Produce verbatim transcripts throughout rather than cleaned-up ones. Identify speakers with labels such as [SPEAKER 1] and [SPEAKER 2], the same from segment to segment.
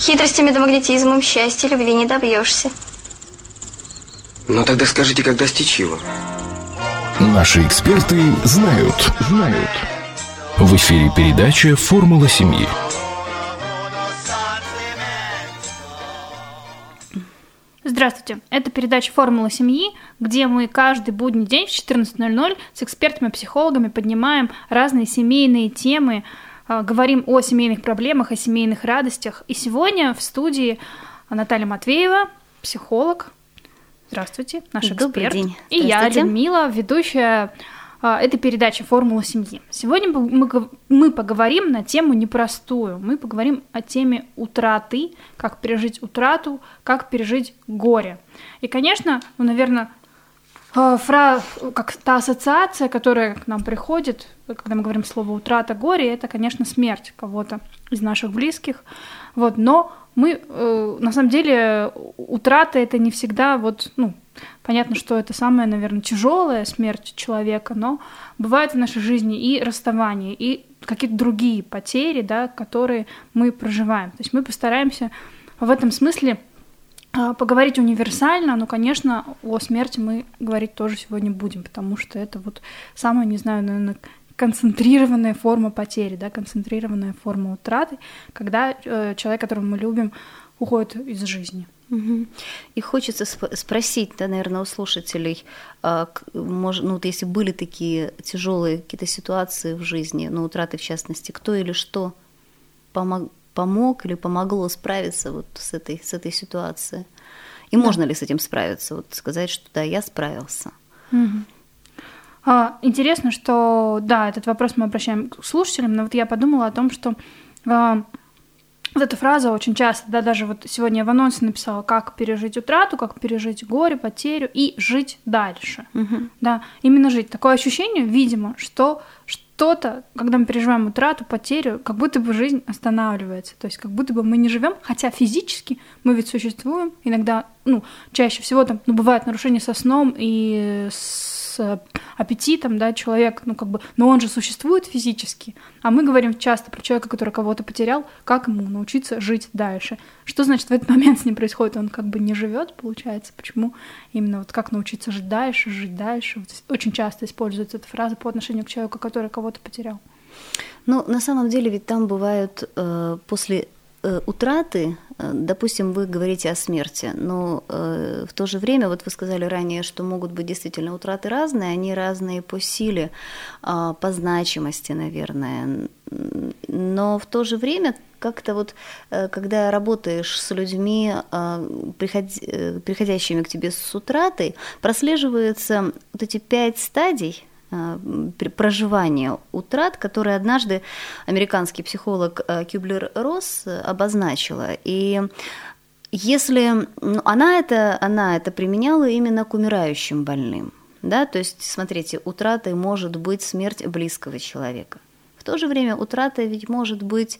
[SPEAKER 1] Хитростями да магнетизмом счастья любви не добьешься.
[SPEAKER 2] Ну тогда скажите, как достичь его?
[SPEAKER 3] Наши эксперты знают, знают. В эфире передача «Формула семьи».
[SPEAKER 4] Здравствуйте, это передача «Формула семьи», где мы каждый будний день в четырнадцать ноль ноль с экспертами-психологами поднимаем разные семейные темы, говорим о семейных проблемах, о семейных радостях. И сегодня в студии Наталья Матвеева, психолог. Здравствуйте, наш эксперт.
[SPEAKER 5] Добрый день.
[SPEAKER 4] И я, Людмила, ведущая этой передачи «Формула семьи». Сегодня мы, мы поговорим на тему непростую. Мы поговорим о теме утраты, как пережить утрату, как пережить горе. И, конечно, ну, наверное, фра... как та ассоциация, которая к нам приходит, когда мы говорим слово «утрата», «горе», это, конечно, смерть кого-то из наших близких. Вот. Но мы, на самом деле, утрата — это не всегда вот, ну, понятно, что это самая, наверное, тяжелая смерть человека, но бывают в нашей жизни и расставания, и какие-то другие потери, да, которые мы проживаем. То есть мы постараемся в этом смысле поговорить универсально, но, конечно, о смерти мы говорить тоже сегодня будем, потому что это вот самая, не знаю, наверное, концентрированная форма потери, да, концентрированная форма утраты, когда э, человек, которого мы любим, уходит из жизни.
[SPEAKER 5] Угу. И хочется сп- спросить, да, наверное, у слушателей, э, может, ну, вот если были такие тяжелые какие-то ситуации в жизни, ну, утраты в частности, кто или что помог, помог или помогло справиться вот с этой, с этой ситуацией? И да. Можно ли с этим справиться? Вот сказать, что да, я справился.
[SPEAKER 4] Угу. Интересно, что, да, этот вопрос мы обращаем к слушателям, но вот я подумала о том, что э, вот эта фраза очень часто, да, даже вот сегодня я в анонсе написала, как пережить утрату, как пережить горе, потерю и жить дальше. Uh-huh. Да, именно жить. Такое ощущение, видимо, что что-то, когда мы переживаем утрату, потерю, как будто бы жизнь останавливается, то есть как будто бы мы не живем, хотя физически мы ведь существуем, иногда, ну, чаще всего там, ну, бывает нарушение со сном и с с аппетитом, да, человек, ну, как бы, но он же существует физически, а мы говорим часто про человека, который кого-то потерял, как ему научиться жить дальше. Что значит в этот момент с ним происходит? Он как бы не живет, получается. Почему именно вот как научиться жить дальше, жить дальше? Вот очень часто используется эта фраза по отношению к человеку, который кого-то потерял.
[SPEAKER 5] Ну, на самом деле ведь там бывают э, после утраты, допустим, вы говорите о смерти, но э, в то же время, вот вы сказали ранее, что могут быть действительно утраты разные, они разные по силе, э, по значимости, наверное, но в то же время как-то вот, э, когда работаешь с людьми, э, приход... э, приходящими к тебе с утратой, прослеживаются вот эти пять стадий проживания утрат, которые однажды американский психолог Кюблер-Росс обозначила. И если ну, она, это, она это применяла именно к умирающим больным, да, то есть, смотрите, утратой может быть смерть близкого человека. В то же время утратой ведь может быть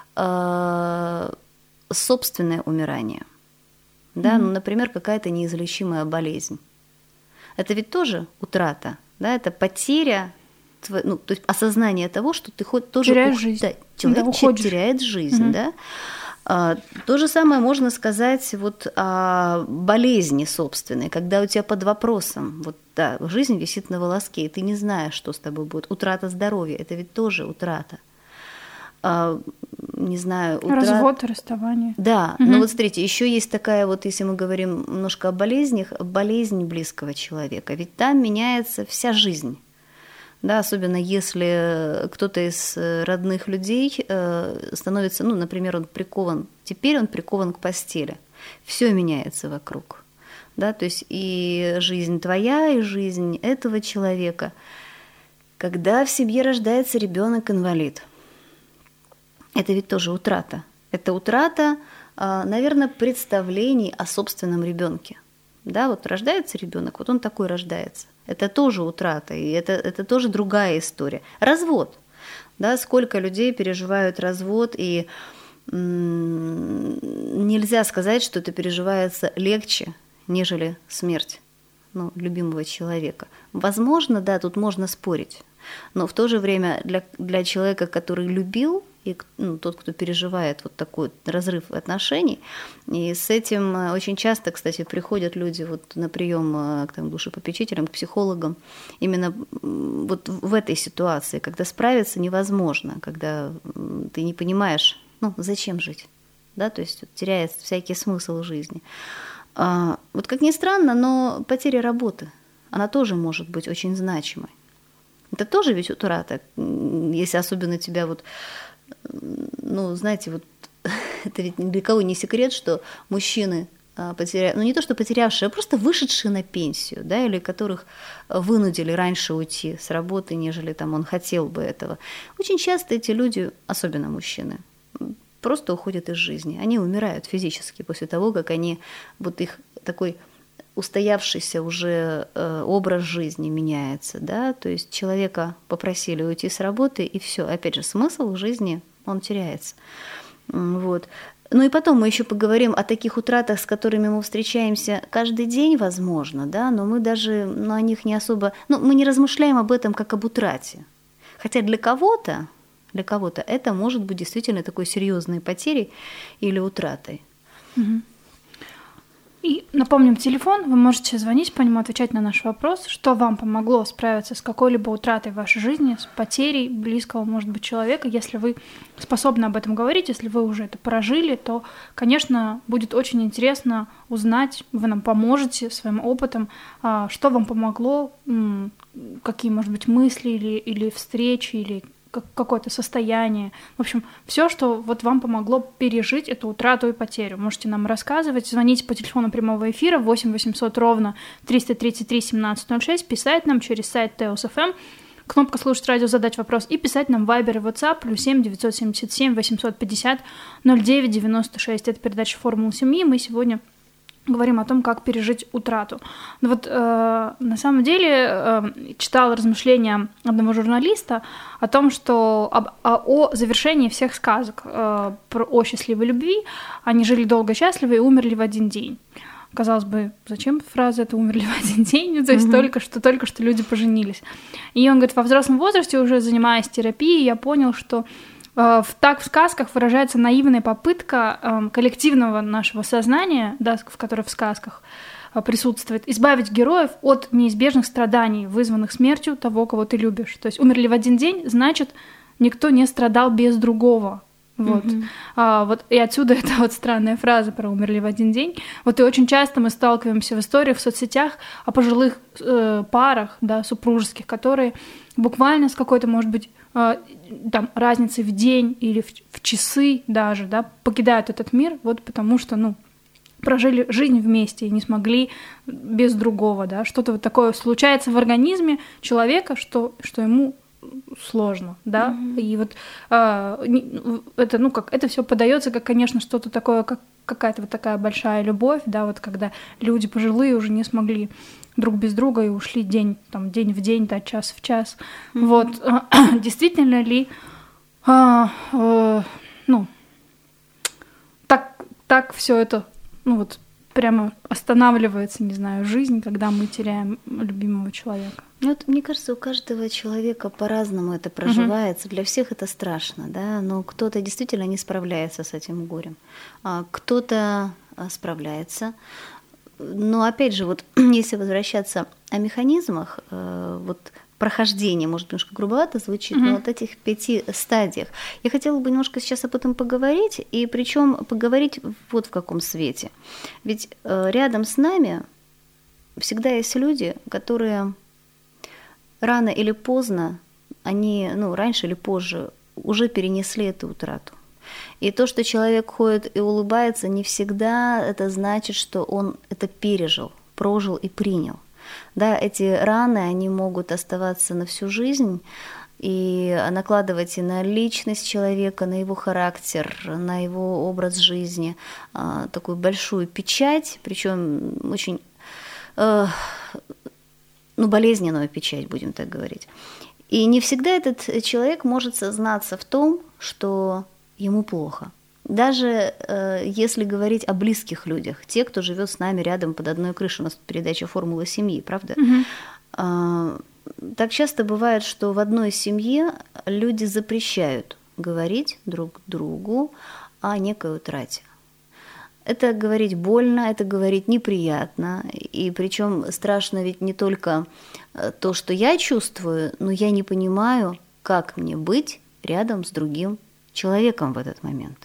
[SPEAKER 5] э, собственное умирание, да, mm-hmm. ну, например, какая-то неизлечимая болезнь. Это ведь тоже утрата. Да, это потеря, ну, то есть осознание того, что ты хоть тоже
[SPEAKER 4] теряешь ух... жизнь.
[SPEAKER 5] Да, человек
[SPEAKER 4] да,
[SPEAKER 5] теряет жизнь, угу. да. А, то же самое можно сказать вот о болезни собственной, когда у тебя под вопросом, вот да, жизнь висит на волоске, и ты не знаешь, что с тобой будет. Утрата здоровья, это ведь тоже утрата. А, не знаю, утрат...
[SPEAKER 4] развод, расставание.
[SPEAKER 5] Да,
[SPEAKER 4] угу.
[SPEAKER 5] но вот смотрите, еще есть такая вот, если мы говорим немножко о болезнях, болезнь близкого человека, ведь там меняется вся жизнь, да, особенно если кто-то из родных людей становится, ну, например, он прикован, теперь он прикован к постели, все меняется вокруг, да, то есть и жизнь твоя, и жизнь этого человека, когда в семье рождается ребенок-инвалид. Это ведь тоже утрата. Это утрата, наверное, представлений о собственном ребенке. Да, вот рождается ребенок, вот он такой рождается. Это тоже утрата, и это, это тоже другая история. Развод. Да, сколько людей переживают развод, и м- нельзя сказать, что это переживается легче, нежели смерть, ну, любимого человека. Возможно, да, тут можно спорить. Но в то же время для, для человека, который любил и ну, тот, кто переживает вот такой разрыв отношений. И с этим очень часто, кстати, приходят люди вот на прием к там, душепопечителям, к психологам, именно вот в этой ситуации, когда справиться невозможно, когда ты не понимаешь, ну, зачем жить, да, то есть теряет всякий смысл жизни. А, вот как ни странно, но потеря работы, она тоже может быть очень значимой. Это тоже ведь утрата, если особенно тебя вот, ну, знаете, вот это ведь ни для кого не секрет, что мужчины потеряли, ну не то что потерявшие, а просто вышедшие на пенсию, да, или которых вынудили раньше уйти с работы, нежели там он хотел бы этого. Очень часто эти люди, особенно мужчины, просто уходят из жизни. Они умирают физически после того, как они, вот их такой устоявшийся уже образ жизни меняется, да, то есть человека попросили уйти с работы, и все, опять же, смысл в жизни, он теряется. Вот. Ну и потом мы еще поговорим о таких утратах, с которыми мы встречаемся каждый день, возможно, да, но мы даже ну, о них не особо, ну, мы не размышляем об этом как об утрате. Хотя для кого-то, для кого-то это может быть действительно такой серьезной потерей или утратой.
[SPEAKER 4] Угу. И напомним телефон, вы можете звонить по нему, отвечать на наш вопрос, что вам помогло справиться с какой-либо утратой в вашей жизни, с потерей близкого, может быть, человека. Если вы способны об этом говорить, если вы уже это прожили, то, конечно, будет очень интересно узнать, вы нам поможете своим опытом, что вам помогло, какие, может быть, мысли или, или встречи, или какое-то состояние. В общем, все, что вот вам помогло пережить эту утрату и потерю. Можете нам рассказывать, звоните по телефону прямого эфира восемь восемьсот ровно триста тридцать три семнадцать ноль шесть, писать нам через сайт Теос эф эм, кнопка «Слушать радио», задать вопрос, и писать нам в Viber и WhatsApp, плюс семь девятьсот семьдесят семь восемьсот пятьдесят ноль девять девяносто шесть. Это передача «Формула семьи». Мы сегодня говорим о том, как пережить утрату. Но вот э, на самом деле э, читала размышления одного журналиста о том, что об, о, о завершении всех сказок э, про, о счастливой любви. Они жили долго и счастливо и умерли в один день. Казалось бы, зачем фраза это «умерли в один день», то есть mm-hmm. только что, только что люди поженились. И он говорит, во взрослом возрасте, уже занимаясь терапией, я понял, что В, так в сказках выражается наивная попытка э, коллективного нашего сознания, да, в которой в сказках э, присутствует, избавить героев от неизбежных страданий, вызванных смертью того, кого ты любишь. То есть умерли в один день, значит, никто не страдал без другого. Вот. Mm-hmm. А, вот. И отсюда эта вот странная фраза про «умерли в один день». Вот и очень часто мы сталкиваемся в историях, в соцсетях о пожилых э, парах, да, супружеских, которые буквально с какой-то, может быть, там, разницей в день или в, в часы даже, да, покидают этот мир, вот потому что, ну, прожили жизнь вместе и не смогли без другого, да, что-то вот такое случается в организме человека, что, что ему сложно, да, mm-hmm. и вот э, это, ну, как, это все подается как, конечно, что-то такое, как какая-то вот такая большая любовь, да, вот когда люди пожилые уже не смогли друг без друга и ушли день, там, день в день, да, час в час. Mm-hmm. Вот. Действительно ли, а, а, ну, так, так все это, ну, вот, прямо останавливается, не знаю, жизнь, когда мы теряем любимого человека?
[SPEAKER 5] Вот, мне кажется, у каждого человека по-разному это проживается. Mm-hmm. Для всех это страшно, да, но кто-то действительно не справляется с этим горем, а кто-то справляется. Но опять же, вот если возвращаться о механизмах, вот прохождения, может быть, немножко грубовато звучит, mm-hmm. но вот этих пяти стадиях, я хотела бы немножко сейчас об этом поговорить, и причем поговорить вот в каком свете. Ведь рядом с нами всегда есть люди, которые рано или поздно, они, ну, раньше или позже уже перенесли эту утрату. И то, что человек ходит и улыбается, не всегда это значит, что он это пережил, прожил и принял. Да, эти раны, они могут оставаться на всю жизнь и накладывать и на личность человека, на его характер, на его образ жизни такую большую печать, причем очень ну, болезненную печать, будем так говорить. И не всегда этот человек может сознаться в том, что ему плохо. Даже э, если говорить о близких людях, те, кто живет с нами рядом под одной крышей, у нас передача «Формула семьи», правда? Mm-hmm. Э, так часто бывает, что в одной семье люди запрещают говорить друг другу о некой утрате. Это говорить больно, это говорить неприятно, и причем страшно ведь не только то, что я чувствую, но я не понимаю, как мне быть рядом с другим человеком в этот момент.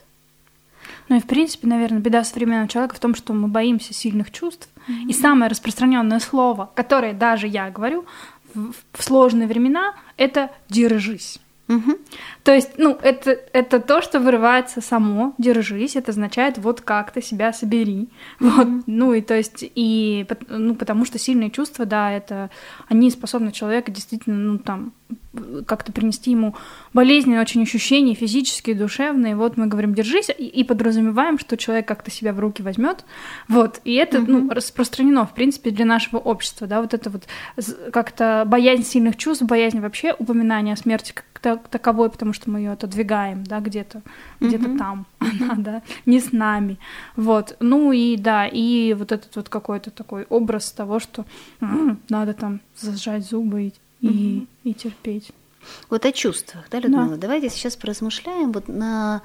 [SPEAKER 4] Ну и, в принципе, наверное, беда современного человека в том, что мы боимся сильных чувств. Mm-hmm. И самое распространенное слово, которое даже я говорю в, в сложные времена, это «держись».
[SPEAKER 5] Mm-hmm.
[SPEAKER 4] То есть, ну, это, это то, что вырывается само, держись, это означает вот как-то себя собери. Mm-hmm. Вот, ну и то есть, и, ну, потому что сильные чувства, да, это, они способны человека действительно, ну, там, как-то принести ему болезненные очень ощущения, физические, душевные. Вот мы говорим «держись», и, и подразумеваем, что человек как-то себя в руки возьмет. Вот, и это, mm-hmm. ну, распространено, в принципе, для нашего общества, да, вот это вот как-то боязнь сильных чувств, боязнь вообще упоминания о смерти как таковой, потому что мы ее отодвигаем, да, где-то, mm-hmm. где-то там, она, да, не с нами. Вот, ну и да, и вот этот вот какой-то такой образ того, что м-м, надо там зажать зубы и И, mm-hmm. и терпеть.
[SPEAKER 5] Вот о чувствах, да, Людмила?
[SPEAKER 4] Да.
[SPEAKER 5] Давайте сейчас поразмышляем вот на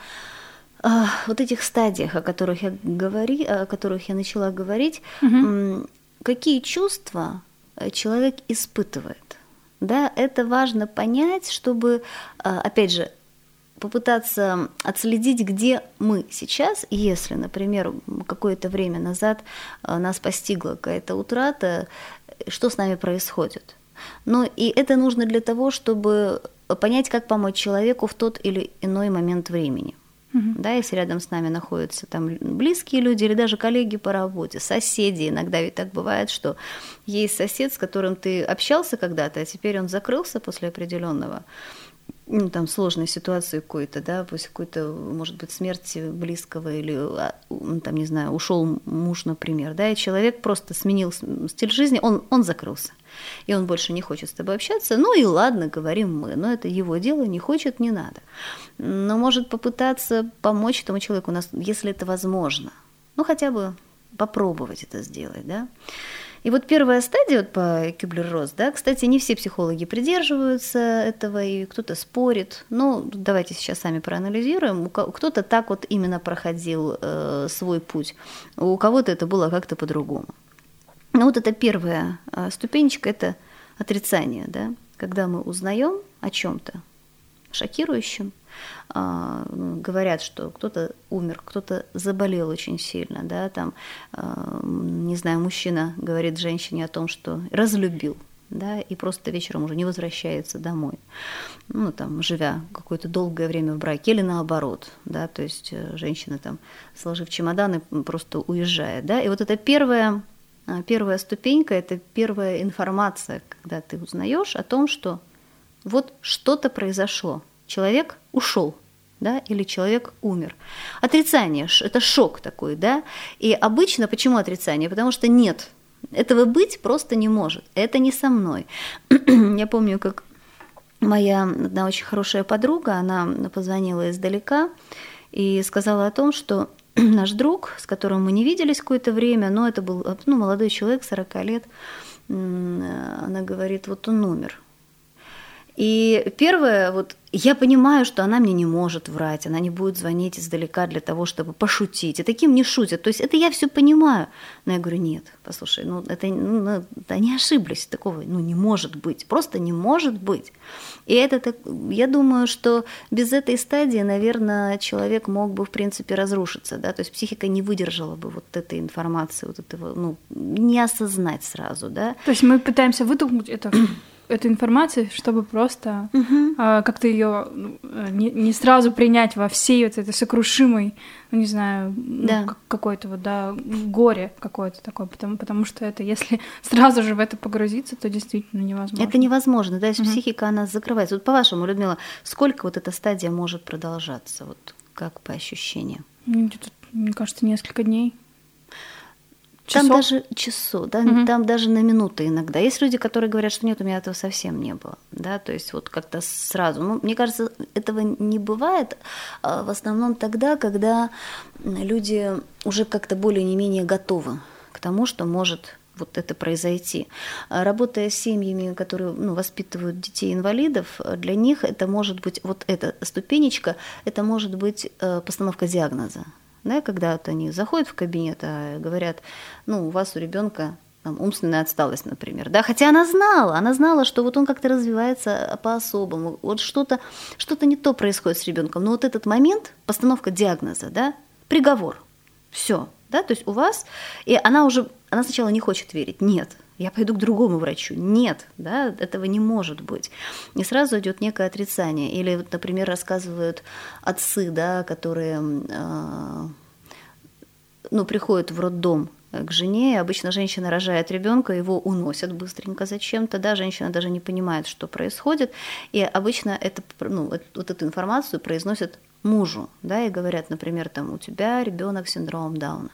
[SPEAKER 5] а, вот этих стадиях, о которых я говори, о которых я начала говорить. Mm-hmm. Какие чувства человек испытывает? Да, это важно понять, чтобы, опять же, попытаться отследить, где мы сейчас, если, например, какое-то время назад нас постигла какая-то утрата, что с нами происходит. Но и это нужно для того, чтобы понять, как помочь человеку в тот или иной момент времени. Mm-hmm. Да, если рядом с нами находятся там близкие люди или даже коллеги по работе, соседи. Иногда ведь так бывает, что есть сосед, с которым ты общался когда-то, а теперь он закрылся после определенного, ну, там, сложной ситуации какой-то, да, после какой-то, может быть, смерти близкого или, там, не знаю, ушел муж, например, да, и человек просто сменил стиль жизни, он, он закрылся, и он больше не хочет с тобой общаться, ну и ладно, говорим мы, но это его дело, не хочет, не надо. Но может попытаться помочь этому человеку, у нас, если это возможно, ну хотя бы попробовать это сделать, да. И вот первая стадия вот по Кюблер-Росс, да, кстати, не все психологи придерживаются этого, и кто-то спорит. Ну, давайте сейчас сами проанализируем. Кто-то так вот именно проходил э, свой путь, у кого-то это было как-то по-другому. Ну, вот это первая э, ступенечка, это отрицание, да, когда мы узнаем о чем-то шокирующем, э, говорят, что кто-то умер, кто-то заболел очень сильно, да, там, э, не знаю, мужчина говорит женщине о том, что разлюбил, да, и просто вечером уже не возвращается домой, ну, там, живя какое-то долгое время в браке, или наоборот, да, то есть женщина, там, сложив чемоданы, просто уезжает, да, и вот это первая, первая ступенька, это первая информация, когда ты узнаешь о том, что вот что-то произошло, человек ушел, да, или человек умер. Отрицание – это шок такой, да, и обычно почему отрицание? Потому что нет, этого быть просто не может, это не со мной. Я помню, как моя одна очень хорошая подруга, она позвонила издалека и сказала о том, что наш друг, с которым мы не виделись какое-то время, но это был, ну, молодой человек, сорок лет, она говорит, вот он умер. И первое, вот я понимаю, что она мне не может врать, она не будет звонить издалека для того, чтобы пошутить. И таким не шутят. То есть это я все понимаю. Но я говорю, нет, послушай, ну это, ну, они ошиблись, такого ну, не может быть, просто не может быть. И это так, я думаю, что без этой стадии, наверное, человек мог бы, в принципе, разрушиться, да, то есть психика не выдержала бы вот этой информации, вот этого, ну, не осознать сразу, да.
[SPEAKER 4] То есть мы пытаемся вытолкнуть это эту информацию, чтобы просто uh-huh. а, как-то ее не, не сразу принять во всей вот этой сокрушимой, ну, не знаю,
[SPEAKER 5] да.
[SPEAKER 4] ну, какое-то вот, да, горе какое-то такое, потому, потому что это, если сразу же в это погрузиться, то действительно невозможно.
[SPEAKER 5] Это невозможно, да, если uh-huh. психика, она закрывается. Вот по-вашему, Людмила, сколько вот эта стадия может продолжаться, вот как по ощущениям?
[SPEAKER 4] Где-то, мне кажется, несколько дней.
[SPEAKER 5] Там
[SPEAKER 4] Часов?
[SPEAKER 5] даже часов, да,
[SPEAKER 4] угу.
[SPEAKER 5] там даже на минуты иногда. Есть люди, которые говорят, что нет, у меня этого совсем не было, да, то есть вот как-то сразу. Ну, мне кажется, этого не бывает в основном тогда, когда люди уже как-то более-не менее готовы к тому, что может вот это произойти. Работая с семьями, которые ну, воспитывают детей-инвалидов, для них это может быть, вот эта ступенечка, это может быть постановка диагноза. Да, когда вот они заходят в кабинет, а говорят, ну, у вас у ребенка там, умственная отсталость, например, да, хотя она знала, она знала, что вот он как-то развивается по-особому, вот что-то, что-то не то происходит с ребенком, но вот этот момент, постановка диагноза, да, приговор, все, да, то есть у вас, и она уже, она сначала не хочет верить, нет, я пойду к другому врачу, нет, да, этого не может быть, и сразу идет некое отрицание, или, вот, например, рассказывают отцы, да, которые, э, ну, приходят в роддом к жене, обычно женщина рожает ребенка, его уносят быстренько зачем-то, да, женщина даже не понимает, что происходит, и обычно это, ну, вот эту информацию произносят мужу, да, и говорят, например, там, у тебя ребенок с синдромом Дауна.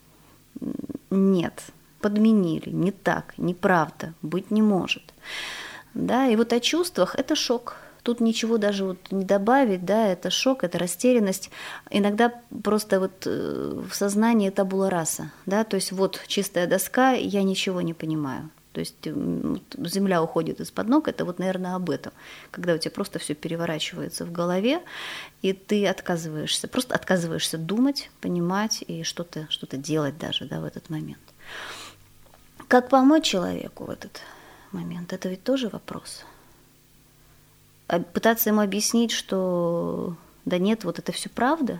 [SPEAKER 5] Нет, подменили, не так, неправда, быть не может. Да, и вот о чувствах это шок. Тут ничего даже вот не добавить, да, это шок, это растерянность. Иногда просто вот в сознании табула раса, да, то есть вот чистая доска, я ничего не понимаю. То есть земля уходит из-под ног, это вот, наверное, об этом, когда у тебя просто все переворачивается в голове, и ты отказываешься, просто отказываешься думать, понимать и что-то, что-то делать даже, да, в этот момент. Как помочь человеку в этот момент? Это ведь тоже вопрос. Пытаться ему объяснить, что да нет, вот это все правда?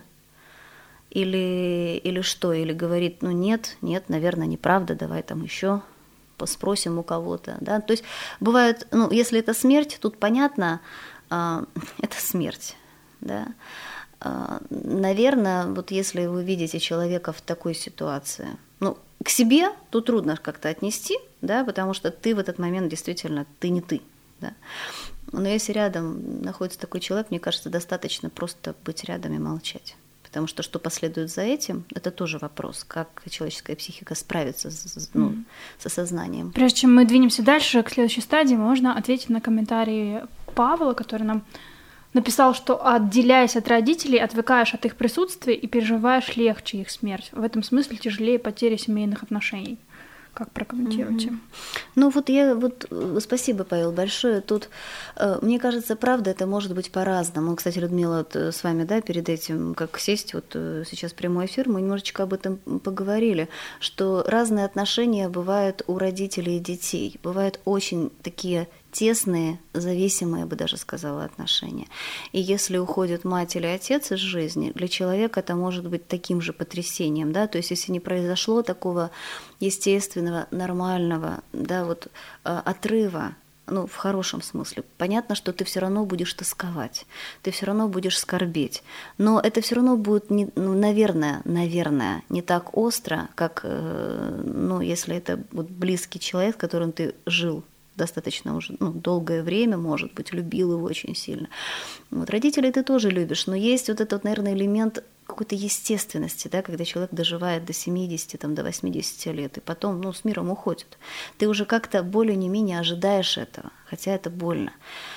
[SPEAKER 5] Или, или что? Или говорит, ну нет, нет, наверное, неправда, давай там еще спросим у кого-то. Да? То есть бывает, ну, если это смерть, тут понятно, э, это смерть. Да? Э, наверное, вот если вы видите человека в такой ситуации, ну, к себе тут трудно как-то отнести, да, потому что ты в этот момент действительно, ты не ты. Да? Но если рядом находится такой человек, мне кажется, достаточно просто быть рядом и молчать. Потому что что последует за этим, это тоже вопрос, как человеческая психика справится с, ну, mm. с осознанием.
[SPEAKER 4] Прежде чем мы двинемся дальше к следующей стадии, можно ответить на комментарии Павла, который нам написал, что, отделяясь от родителей, отвыкаешь от их присутствия и переживаешь легче их смерть. В этом смысле тяжелее потеря семейных отношений. Как прокомментируете?
[SPEAKER 5] Mm-hmm. Ну вот я вот спасибо, Павел, большое. Тут мне кажется, правда, это может быть по-разному. Кстати, Людмила, вот с вами, да, перед этим, как сесть, вот сейчас прямой эфир, мы немножечко об этом поговорили, что разные отношения бывают у родителей и детей, бывают очень такие тесные, зависимые, я бы даже сказала, отношения. И если уходит мать или отец из жизни, для человека это может быть таким же потрясением, да, то есть если не произошло такого естественного, нормального, да, вот отрыва, ну, в хорошем смысле, понятно, что ты все равно будешь тосковать, ты все равно будешь скорбеть, но это все равно будет, не, ну, наверное, наверное, не так остро, как, ну, если это вот близкий человек, с которым ты жил достаточно уже, ну, долгое время, может быть, любил его очень сильно. Вот, родителей ты тоже любишь, но есть вот этот, наверное, элемент какой-то естественности, да, когда человек доживает до семидесяти, там, до восьмидесяти лет, и потом, ну, с миром уходит. Ты уже как-то более не менее ожидаешь этого, хотя это больно.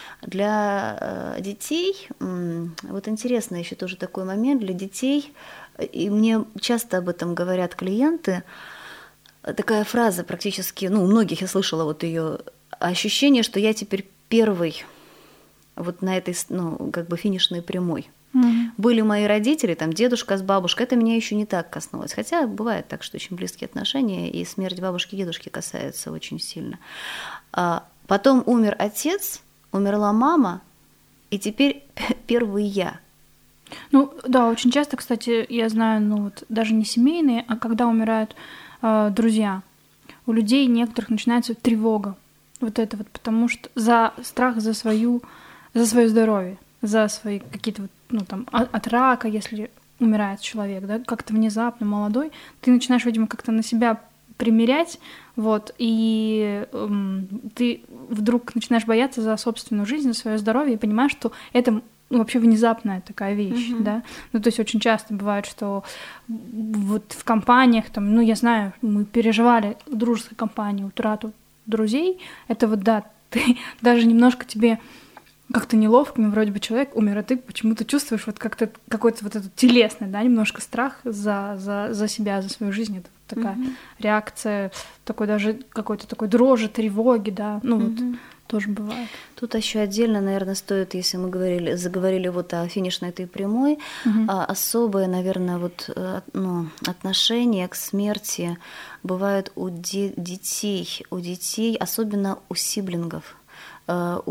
[SPEAKER 5] Для э, детей, э, вот интересно еще тоже такой момент, для детей, и мне часто об этом говорят клиенты, такая фраза практически, ну, у многих я слышала вот ее ощущение, что я теперь первый вот на этой, ну, как бы финишной прямой. Mm-hmm. Были мои родители, там, дедушка с бабушкой, это меня еще не так коснулось. Хотя бывает так, что очень близкие отношения, и смерть бабушки и дедушки касается очень сильно. А потом умер отец, умерла мама, и теперь первый я.
[SPEAKER 4] Ну, да, очень часто, кстати, я знаю, ну, вот даже не семейные, а когда умирают э, друзья, у людей некоторых начинается тревога. Вот это вот, потому что за страх за свою, за свое здоровье, за свои какие-то вот, ну, там, от рака, если умирает человек, да, как-то внезапно молодой, ты начинаешь, видимо, как-то на себя примерять, вот, и эм, ты вдруг начинаешь бояться за собственную жизнь, за свое здоровье, и понимаешь, что это, ну, вообще внезапная такая вещь, mm-hmm. да, ну, то есть очень часто бывает, что вот в компаниях, там, ну, я знаю, мы переживали в дружеской компании утрату друзей, это вот, да, ты даже немножко тебе как-то неловко, вроде бы человек умер, а ты почему-то чувствуешь вот как-то какой-то вот этот телесный, да, немножко страх за, за, за себя, за свою жизнь, это такая
[SPEAKER 5] Мгм.
[SPEAKER 4] реакция, такой даже какой-то такой дрожи, тревоги, да, ну вот
[SPEAKER 5] Мгм.
[SPEAKER 4] тоже бывает.
[SPEAKER 5] Тут еще отдельно, наверное, стоит, если мы говорили, заговорили вот о финишной этой прямой,
[SPEAKER 4] Мгм.
[SPEAKER 5] а особое, наверное, вот э, от- ну, отношение к смерти бывает у де- детей, у детей, особенно у сиблингов, э,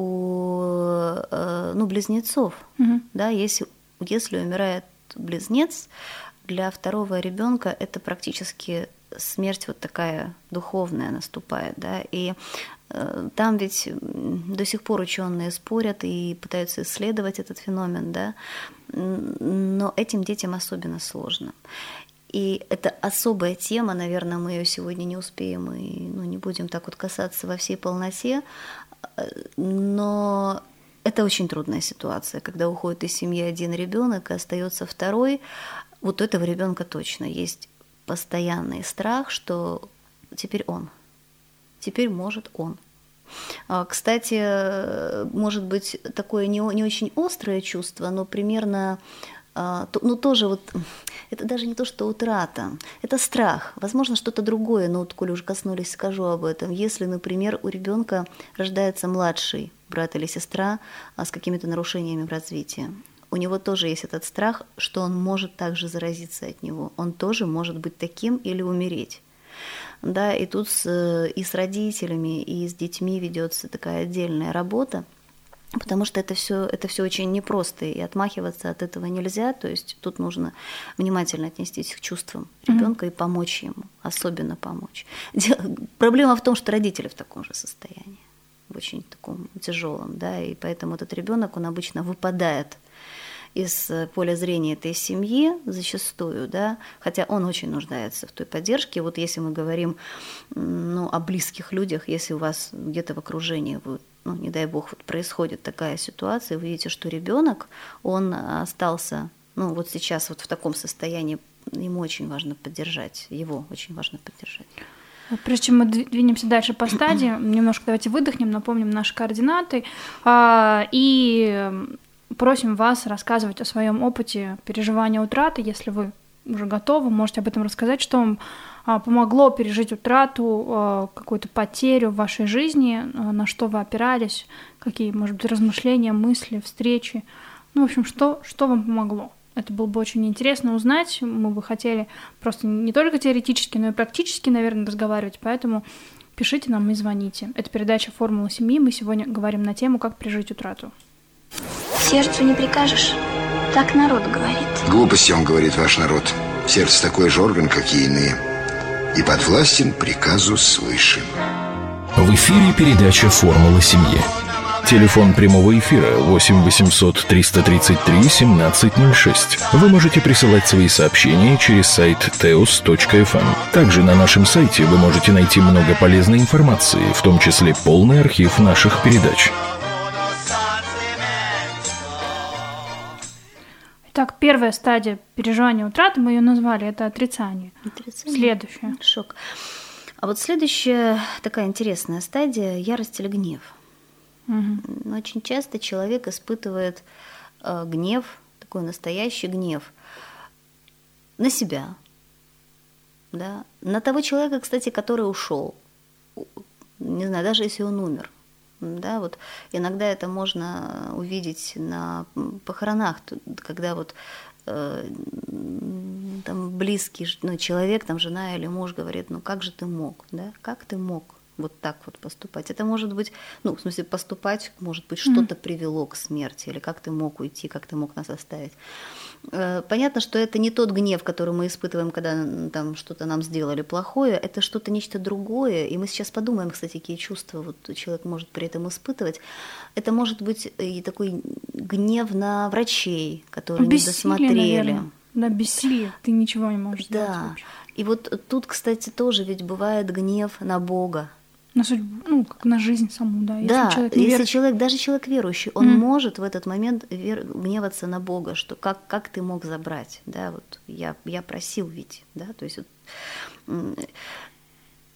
[SPEAKER 5] у э, ну, близнецов.
[SPEAKER 4] Мгм.
[SPEAKER 5] Да, если, если умирает близнец, для второго ребенка это практически смерть вот такая духовная наступает, да, и э, там ведь м, до сих пор ученые спорят и пытаются исследовать этот феномен, да, М, но этим детям особенно сложно. И это особая тема, наверное, мы ее сегодня не успеем и ну, не будем так вот касаться во всей полноте, э, но это очень трудная ситуация, когда уходит из семьи один ребенок и остается второй. Вот у этого ребенка точно есть постоянный страх, что теперь он, теперь может он. А, Кстати, может быть такое не, о- не очень острое чувство, но примерно, а, то- ну тоже вот, это даже не то, что утрата, это страх, возможно, что-то другое, но вот, коли уже коснулись, скажу об этом. Если, например, у ребенка рождается младший брат или сестра а, с какими-то нарушениями в развитии, у него тоже есть этот страх, что он может также заразиться от него, он тоже может быть таким или умереть. Да, и тут с, э, и с родителями, и с детьми ведется такая отдельная работа, потому что это все это все очень непросто, и отмахиваться от этого нельзя. То есть тут нужно внимательно отнестись к чувствам ребенка и помочь ему, особенно помочь. Дело- Проблема в том, что родители в таком же состоянии, в очень таком тяжелом, да, и поэтому этот ребенок, он обычно выпадает из э, поля зрения этой семьи зачастую, да, хотя он очень нуждается в той поддержке. Вот если мы говорим м, ну, о близких людях, если у вас где-то в окружении, вы, ну, не дай бог, вот происходит такая ситуация, вы видите, что ребенок, он остался, ну, вот сейчас вот в таком состоянии, ему очень важно поддержать, его очень важно поддержать.
[SPEAKER 4] Вот прежде чем мы дви- двинемся дальше по стадии, немножко давайте выдохнем, напомним наши координаты а, и м, просим вас рассказывать о своем опыте переживания утраты, если вы уже готовы, можете об этом рассказать, что вам а, помогло пережить утрату, а, какую-то потерю в вашей жизни, а, на что вы опирались, какие, может быть, размышления, мысли, встречи, ну, в общем, что, что вам помогло. Это было бы очень интересно узнать. Мы бы хотели просто не только теоретически, но и практически, наверное, разговаривать. Поэтому пишите нам и звоните. Это передача «Формула семьи». Мы сегодня говорим на тему «Как пережить утрату».
[SPEAKER 1] Сердцу не прикажешь. Так народ говорит.
[SPEAKER 6] Глупости, он говорит, ваш народ. Сердце такой же орган, как и иные. И подвластен приказу свыше.
[SPEAKER 3] В эфире передача «Формула семьи». Телефон прямого эфира восемь восемьсот триста тридцать три семнадцать ноль шесть. Вы можете присылать свои сообщения через сайт теос точка эф эм. Также на нашем сайте вы можете найти много полезной информации, в том числе полный архив наших передач.
[SPEAKER 4] Итак, первая стадия переживания утраты, мы ее назвали, это отрицание.
[SPEAKER 5] Отрицание.
[SPEAKER 4] Следующая.
[SPEAKER 5] Шок. А вот следующая такая интересная стадия – ярость или гнев.
[SPEAKER 4] Мгм.
[SPEAKER 5] Очень часто человек испытывает э, гнев, такой настоящий гнев на себя, да, на того человека, кстати, который ушел, не знаю, даже если он умер. Да, вот иногда это можно увидеть на похоронах, тут, когда вот э, там близкий ну, человек, там жена или муж говорит, ну как же ты мог, да, как ты мог вот так вот поступать. Это может быть, ну, в смысле, поступать, может быть, что-то привело к смерти, или как ты мог уйти, как ты мог нас оставить. Э, Понятно, что это не тот гнев, который мы испытываем, когда м, там что-то нам сделали плохое, это что-то нечто другое, и мы сейчас подумаем, кстати, какие чувства вот человек может при этом испытывать. Это может быть и такой гнев на врачей, которые не
[SPEAKER 4] Бессилие,
[SPEAKER 5] досмотрели.
[SPEAKER 4] наверное. Да, бессилие. Ты ничего не можешь сделать
[SPEAKER 5] Да,
[SPEAKER 4] вообще.
[SPEAKER 5] и вот тут, кстати, тоже ведь бывает гнев на Бога.
[SPEAKER 4] На судьбу, ну, как на жизнь саму, да. Если
[SPEAKER 5] Да,
[SPEAKER 4] человек не
[SPEAKER 5] если
[SPEAKER 4] верующий.
[SPEAKER 5] человек, даже человек верующий, он
[SPEAKER 4] Мгм.
[SPEAKER 5] может в этот момент вер- гневаться на Бога, что как, как ты мог забрать, да, вот я, я просил ведь, да, то есть вот, м,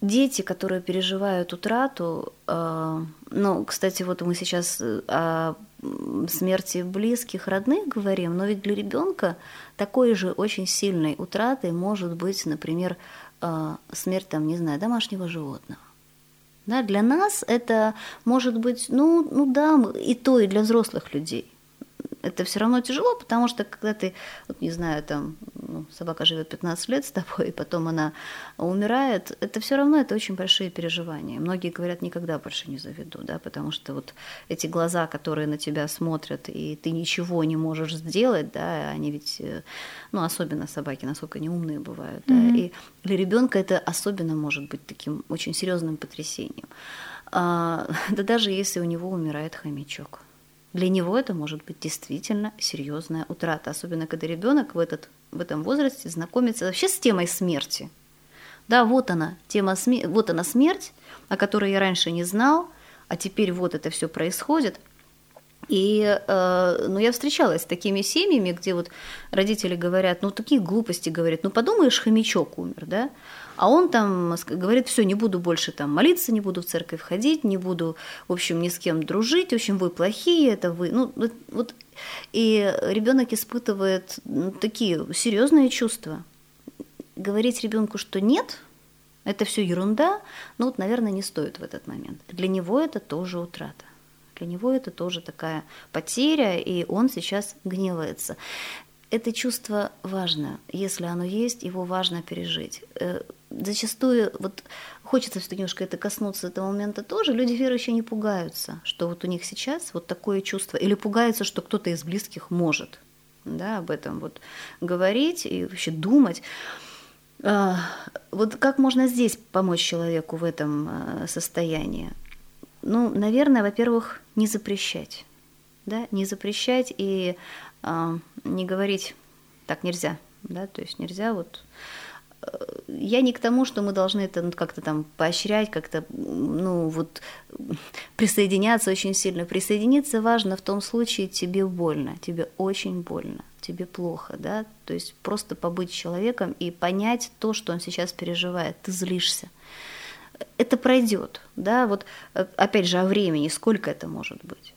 [SPEAKER 5] дети, которые переживают утрату, э, ну, кстати, вот мы сейчас о смерти близких, родных говорим, но ведь для ребенка такой же очень сильной утратой может быть, например, э, смерть, там, не знаю, домашнего животного. Да, для нас это может быть, ну, ну да, и то, и для взрослых людей. Это все равно тяжело, потому что когда ты, вот, не знаю, там, ну, собака живет пятнадцать лет с тобой, и потом она умирает, это все равно это очень большие переживания. Многие говорят, никогда больше не заведу, да, потому что вот эти глаза, которые на тебя смотрят, и ты ничего не можешь сделать, да, они ведь, ну, особенно собаки, насколько они умные бывают, да, mm-hmm. и для ребенка это особенно может быть таким очень серьезным потрясением. А, да даже если у него умирает хомячок. Для него это может быть действительно серьезная утрата, особенно когда ребенок в, этот, в этом возрасте знакомится вообще с темой смерти. Да, вот она, тема сме... вот она смерть, о которой я раньше не знал, а теперь вот это все происходит. И э, ну, я встречалась с такими семьями, где вот родители говорят, ну такие глупости говорят, ну подумаешь, хомячок умер, да? А он там говорит, все, не буду больше там молиться, не буду в церковь ходить, не буду, в общем, ни с кем дружить, в общем, вы плохие, это вы. Ну, вот. И ребенок испытывает ну, такие серьезные чувства. Говорить ребенку, что нет, это все ерунда, ну вот, наверное, не стоит в этот момент. Для него это тоже утрата. Для него это тоже такая потеря, и он сейчас гневается. Это чувство важно, если оно есть, его важно пережить. Зачастую, вот хочется все-таки немножко это коснуться этого момента тоже, люди верующие не пугаются, что вот у них сейчас вот такое чувство, или пугаются, что кто-то из близких может, да, об этом вот говорить и вообще думать. Вот как можно здесь помочь человеку в этом состоянии? Ну, наверное, во-первых, не запрещать, да, не запрещать и э, не говорить так нельзя, да, то есть нельзя вот. Э, я не к тому, что мы должны это как-то там поощрять, как-то, ну вот присоединяться очень сильно. Присоединиться важно в том случае, тебе больно, тебе очень больно, тебе плохо, да, то есть просто побыть человеком и понять то, что он сейчас переживает, ты злишься. Это пройдет, да, вот опять же о времени, сколько это может быть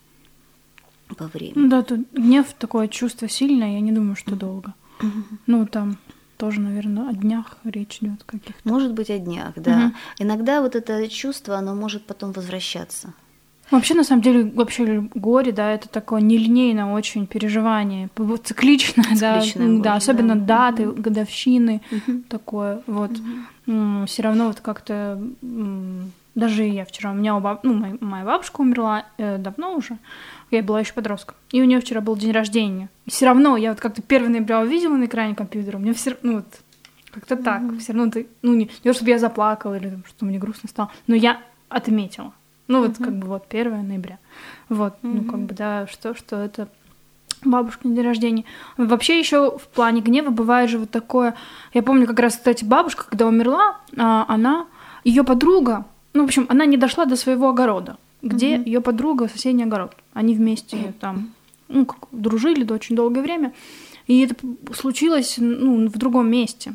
[SPEAKER 5] по времени.
[SPEAKER 4] Да, тут гнев такое чувство сильное, я не думаю, что долго. Mm-hmm. Ну, там тоже, наверное, о днях речь идет каких-то.
[SPEAKER 5] Может быть, о днях, да. Mm-hmm. Иногда вот это чувство, оно может потом возвращаться.
[SPEAKER 4] Вообще, на самом деле, вообще горе, да, это такое нелинейное очень переживание, цикличное, Цикличное да, горе, да, особенно да. даты, mm-hmm. годовщины, mm-hmm. такое, вот. Mm-hmm. Все равно вот как-то, даже я вчера, у меня у баб... ну, моя бабушка умерла э, давно уже, я была еще подростком, и у нее вчера был день рождения. И все равно я вот как-то первого ноября увидела на экране компьютера, у меня все равно, ну вот, как-то mm-hmm. так, все равно, ты, ну, не, не чтобы я заплакала или что мне грустно стало, но я отметила. Ну, вот, uh-huh. как бы, вот, первого ноября. Вот, uh-huh. ну, как бы, да, что, что это бабушкин день рождения. Вообще еще в плане гнева бывает же вот такое... Я помню, как раз, кстати, бабушка, когда умерла, она, ее подруга, ну, в общем, она не дошла до своего огорода, где uh-huh. ее подруга, соседний огород. Они вместе uh-huh. там, ну, как дружили очень долгое время. И это случилось, ну, в другом месте.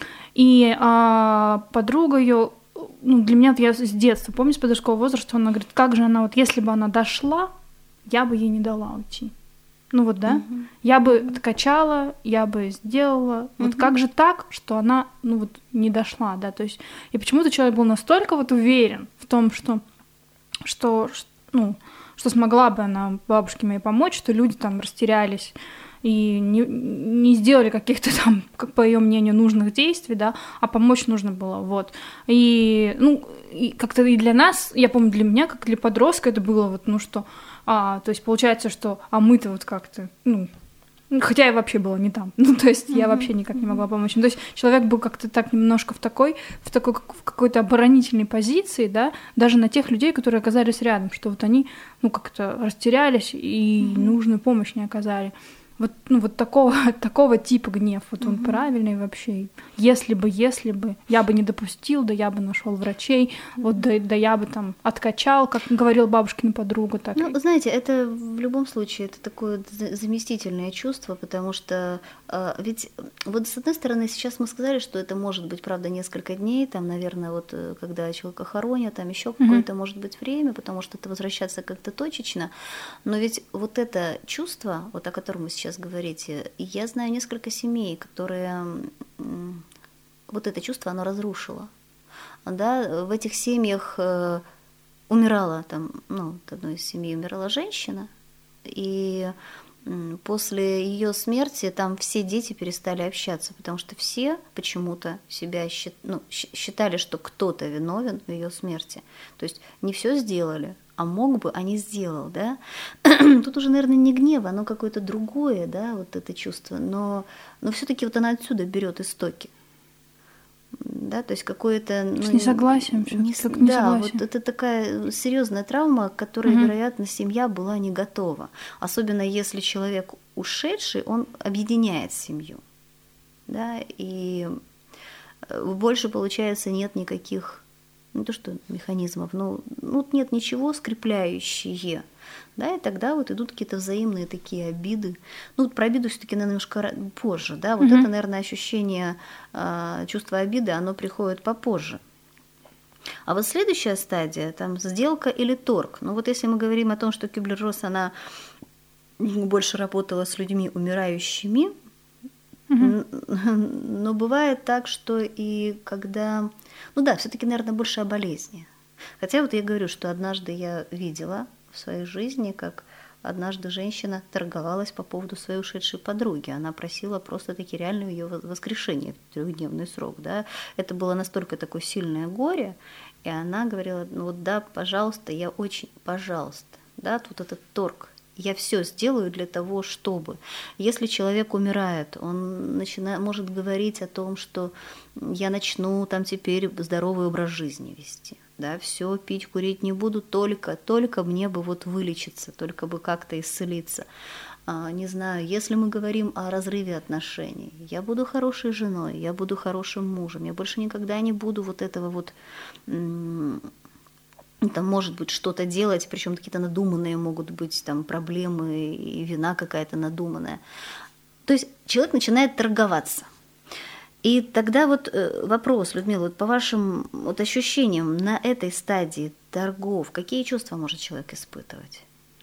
[SPEAKER 4] И а, подруга ее... Ну, для меня, я с детства, помню, с подросткового возраста, она говорит, как же она, вот если бы она дошла, я бы ей не дала уйти. Ну вот, да, uh-huh. я бы откачала, я бы сделала. Uh-huh. Вот как же так, что она, ну вот, не дошла, да, то есть, и почему-то человек был настолько вот уверен в том, что, что, ну, что смогла бы она бабушке моей помочь, что люди там растерялись и не, не сделали каких-то там, как по ее мнению, нужных действий, да, а помочь нужно было, вот. И, ну, и как-то и для нас, я помню, для меня, как для подростка, это было вот, ну, что, а, то есть получается, что, а мы-то вот как-то, ну, хотя я вообще была не там, ну, то есть я вообще никак не могла помочь. Ну, то есть человек был как-то так немножко в такой, в такой, в какой-то оборонительной позиции, да, даже на тех людей, которые оказались рядом, что вот они, ну, как-то растерялись и mm-hmm. нужную помощь не оказали. Вот, ну, вот такого, такого типа гнев, вот он mm-hmm. правильный вообще. Если бы, если бы, я бы не допустил, да я бы нашел врачей, mm-hmm. вот да, да я бы там откачал, как говорила бабушкина подруга. Так.
[SPEAKER 5] Ну, знаете, это в любом случае, это такое заместительное чувство, потому что э, ведь вот с одной стороны, сейчас мы сказали, что это может быть, правда, несколько дней, там, наверное, вот когда человека хоронят, там еще mm-hmm. какое-то может быть время, потому что это возвращаться как-то точечно, но ведь вот это чувство, вот о котором мы сейчас говорите, я знаю несколько семей, которые вот это чувство, оно разрушило. Да, в этих семьях э, умирала там, ну, в одной из семей умирала женщина, и э, после ее смерти там все дети перестали общаться, потому что все почему-то себя счит, ну, считали, что кто-то виновен в ее смерти. То есть не все сделали, а мог бы, а не сделал, да. Тут уже, наверное, не гнев, оно какое-то другое, да, вот это чувство, но, но все-таки вот она отсюда берет истоки. Да, то есть какое-то... Ну,
[SPEAKER 4] с несогласием.
[SPEAKER 5] Не, да, вот это такая серьезная травма, к которой, угу. вероятно, семья была не готова. Особенно если человек ушедший, он объединяет семью. Да, и больше, получается, нет никаких... не то что механизмов, но ну, нет ничего скрепляющее, да, и тогда вот идут какие-то взаимные такие обиды. Ну, вот про обиду все-таки, наверное, немножко позже, да, вот mm-hmm. это, наверное, ощущение, чувство обиды, оно приходит попозже. А вот следующая стадия, там, сделка или торг. Ну, вот если мы говорим о том, что Кюблер-Росс, она больше работала с людьми умирающими, mm-hmm. но бывает так, что и когда... Ну да, все-таки, наверное, больше о болезни. Хотя вот я говорю, что однажды я видела в своей жизни, как однажды женщина торговалась по поводу своей ушедшей подруги. Она просила просто-таки реально ее воскрешение в трехдневный срок. Да? Это было настолько такое сильное горе, и она говорила, ну вот да, пожалуйста, я очень, пожалуйста. Да, тут этот торг. Я все сделаю для того, чтобы. Если человек умирает, он начинает, может говорить о том, что я начну там теперь здоровый образ жизни вести. Да, все, пить, курить не буду, только, только мне бы вот вылечиться, только бы как-то исцелиться. А, не знаю, если мы говорим о разрыве отношений, я буду хорошей женой, я буду хорошим мужем, я больше никогда не буду вот этого вот... М- там может быть что-то делать, причем какие-то надуманные могут быть там проблемы и вина какая-то надуманная. То есть человек начинает торговаться. И тогда вот вопрос, Людмила, вот по вашим вот ощущениям на этой стадии торгов, какие чувства может человек испытывать?